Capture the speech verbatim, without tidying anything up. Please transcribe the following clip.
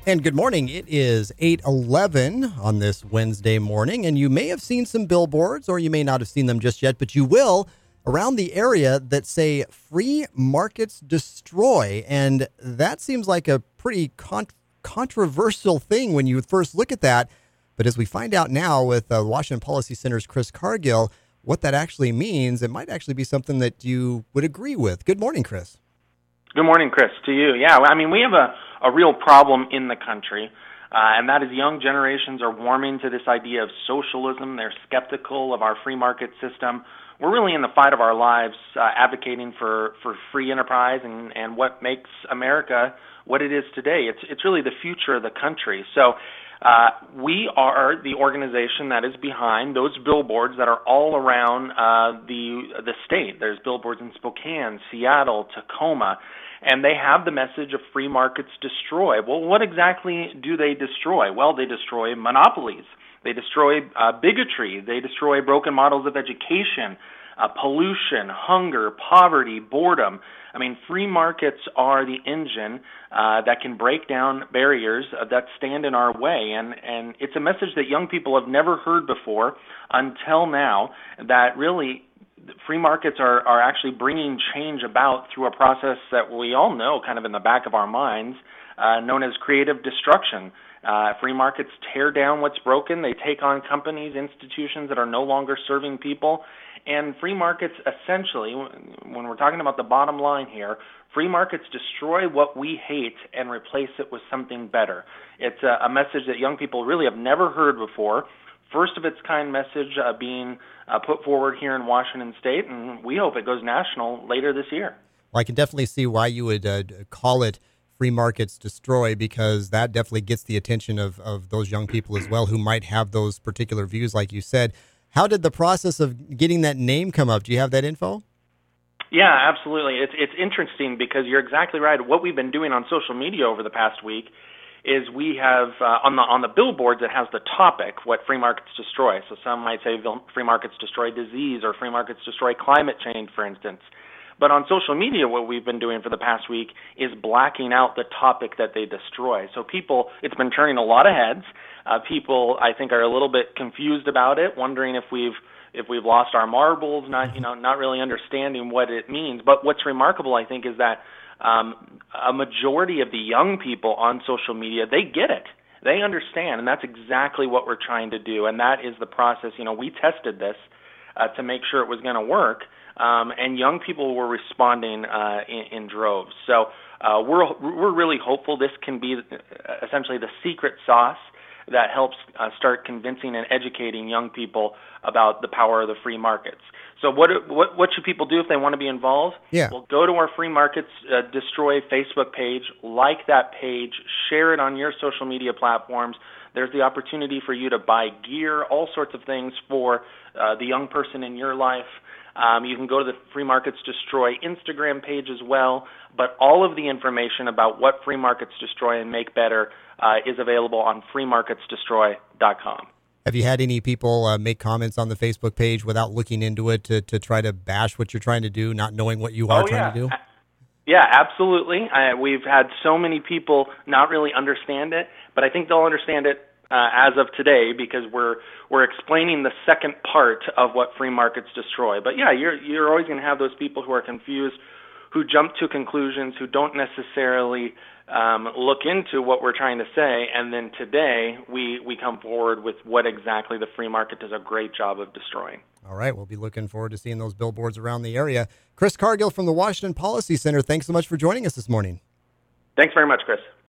And good morning. It is eight eleven on this Wednesday morning, and you may have seen some billboards, or you may not have seen them just yet, but you will around the area that say "Free Markets Destroy," and that seems like a pretty con- controversial thing when you first look at that. But as we find out now with uh, Washington Policy Center's Chris Cargill, what that actually means, it might actually be something that you would agree with. Good morning, Chris. Good morning, Chris, to you. Yeah, I mean, we have a, a real problem in the country, uh, and that is young generations are warming to this idea of socialism. They're skeptical of our free market system. We're really in the fight of our lives uh, advocating for, for free enterprise and, and what makes America what it is today. It's, it's really the future of the country. So uh, we are the organization that is behind those billboards that are all around uh, the, the state. There's billboards in Spokane, Seattle, Tacoma, and they have the message of free markets destroy. Well, what exactly do they destroy? Well, they destroy monopolies. They destroy uh, bigotry. They destroy broken models of education, uh, pollution, hunger, poverty, boredom. I mean, free markets are the engine uh, that can break down barriers uh, that stand in our way. And, and it's a message that young people have never heard before until now, that really free markets are, are actually bringing change about through a process that we all know kind of in the back of our minds, uh, known as creative destruction. Uh, free markets tear down what's broken. They take on companies, institutions that are no longer serving people. And free markets essentially, when we're talking about the bottom line here, free markets destroy what we hate and replace it with something better. It's a, a message that young people really have never heard before. First of its kind message uh, being uh, put forward here in Washington State, and we hope it goes national later this year. Well, I can definitely see why you would uh, call it Free Markets Destroy, because that definitely gets the attention of, of those young people as well who might have those particular views, like you said. How did the process of getting that name come up? Do you have that info? Yeah, absolutely. It's it's interesting because you're exactly right. What we've been doing on social media over the past week is we have uh, on the on the billboards it has the topic, what free markets destroy. So some might say free markets destroy disease or free markets destroy climate change, for instance. But on social media, what we've been doing for the past week is blacking out the topic that they destroy. So people, it's been turning a lot of heads. Uh, people, I think, are a little bit confused about it, wondering if we've if we've lost our marbles, not you know, not really understanding what it means. But what's remarkable, I think, is that um, a majority of the young people on social media, they get it. They understand, and that's exactly what we're trying to do. And that is the process. You know, we tested this uh, to make sure it was going to work. Um, and young people were responding uh, in, in droves. So uh, we're we're really hopeful this can be essentially the secret sauce that helps uh, start convincing and educating young people about the power of the free markets. So what what what should people do if they want to be involved? Yeah. Well, go to our Free Markets uh, Destroy Facebook page, like that page, share it on your social media platforms. There's the opportunity for you to buy gear, all sorts of things for uh, the young person in your life. Um, you can go to the Free Markets Destroy Instagram page as well, but all of the information about what Free Markets Destroy and make better uh, is available on free markets destroy dot com. Have you had any people uh, make comments on the Facebook page without looking into it to, to try to bash what you're trying to do, not knowing what you are oh, trying yeah. to do? Yeah, absolutely. I, we've had so many people not really understand it, but I think they'll understand it Uh, as of today, because we're we're explaining the second part of what free markets destroy. But yeah, you're you're always going to have those people who are confused, who jump to conclusions, who don't necessarily um, look into what we're trying to say. And then today we we come forward with what exactly the free market does a great job of destroying. All right, we'll be looking forward to seeing those billboards around the area. Chris Cargill from the Washington Policy Center, thanks so much for joining us this morning. Thanks very much, Chris.